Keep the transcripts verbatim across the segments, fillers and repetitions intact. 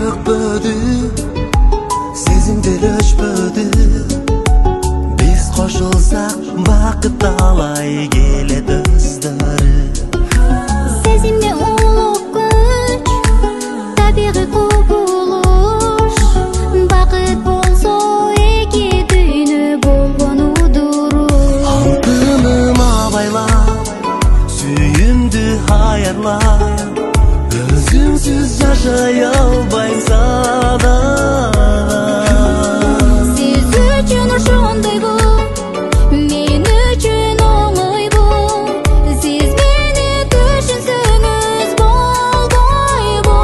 өкпөдү, сезимдер өчпөдү. Биз кошулсак бакыт алай келет өздөрү. Сезимде улук күч, табигый кубулуш. Бакыт болсо эки дүйнө болгону дуруш. Алтыным абайла, сүйүмдү аярла. Өзүңсүз жашай албайм сада. Сиз үчүн ошондойбу, мен үчүн оңойбу. Сиз мени түшүнсөңүз болбойбу.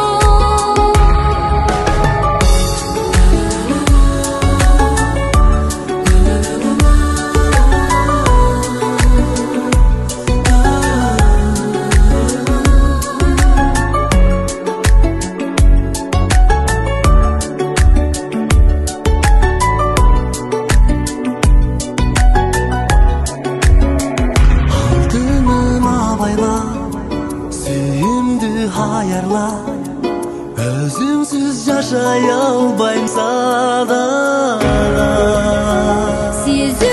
Аярла, өзүңсүз жашай албайм сада. Сиз